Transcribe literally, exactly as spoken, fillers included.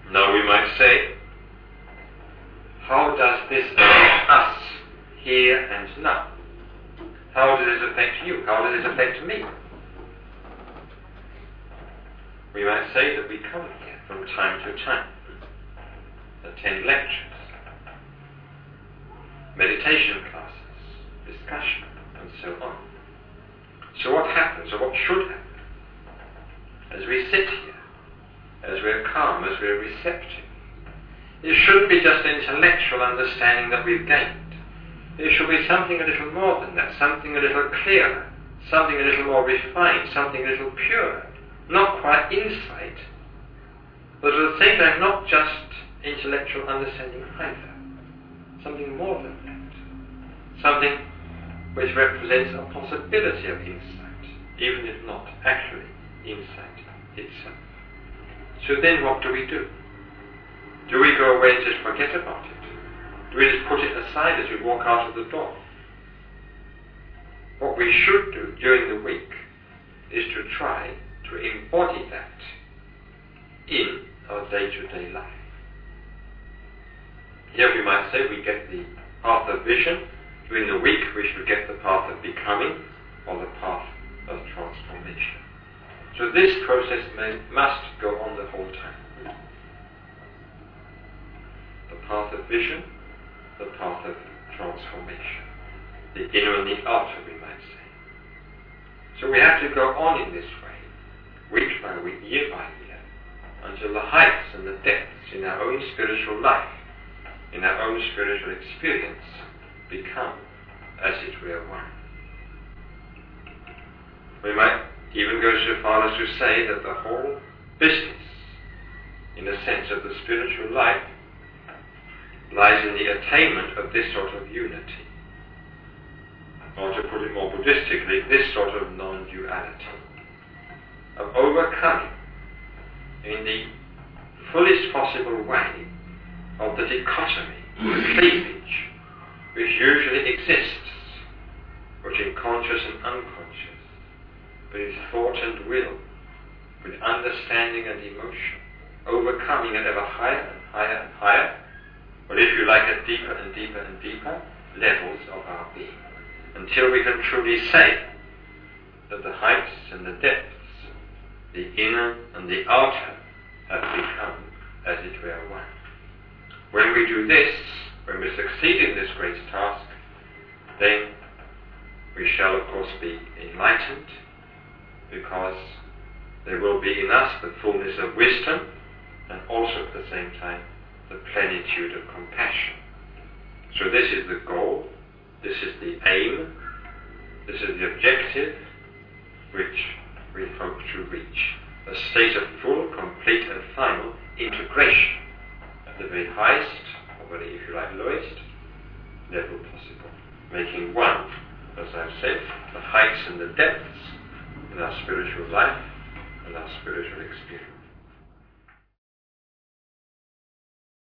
Now we might say, how does this affect us here and now? How does this affect you? How does this affect me? We might say that we come here from time to time, attend lectures, meditation classes, discussion, and so on. So what happens, or what should happen, as we sit here, as we're calm, as we're receptive? It shouldn't be just intellectual understanding that we've gained. It should be something a little more than that, something a little clearer, something a little more refined, something a little purer. Not quite insight, but at the same time not just intellectual understanding either. Something more than that. Something which represents a possibility of insight, even if not actually insight itself. So then what do we do? Do we go away and just forget about it? Do we just put it aside as we walk out of the door? What we should do during the week is to try to embody that in our day-to-day life. Here we might say we get the path of vision. During the week we should get the path of becoming, or the path of transformation. So this process may, must go on the whole time. The path of vision, the path of transformation. The inner and the outer, we might say. So we have to go on in this way, week by week, year by year, until the heights and the depths in our own spiritual life, in our own spiritual experience, become, as it were, one. We might even go so far as to say that the whole business, in a sense, of the spiritual life lies in the attainment of this sort of unity. Or to put it more Buddhistically, this sort of non-duality. Of overcoming, in the fullest possible way, of the dichotomy, the cleavage, which usually exists, between conscious and unconscious, with thought and will, with understanding and emotion, overcoming at ever higher and higher and higher, or if you like, at deeper and deeper and deeper levels of our being, until we can truly say that the heights and the depths, the inner and the outer, have become, as it were, one. When we do this, when we succeed in this great task, then we shall of course be enlightened, because there will be in us the fullness of wisdom, and also at the same time the plenitude of compassion. So this is the goal, this is the aim, this is the objective which we hope to reach. A state of full, complete and final integration at the very highest, or very, if you like, lowest level possible. Making one, as I've said, the heights and the depths in our spiritual life and our spiritual experience.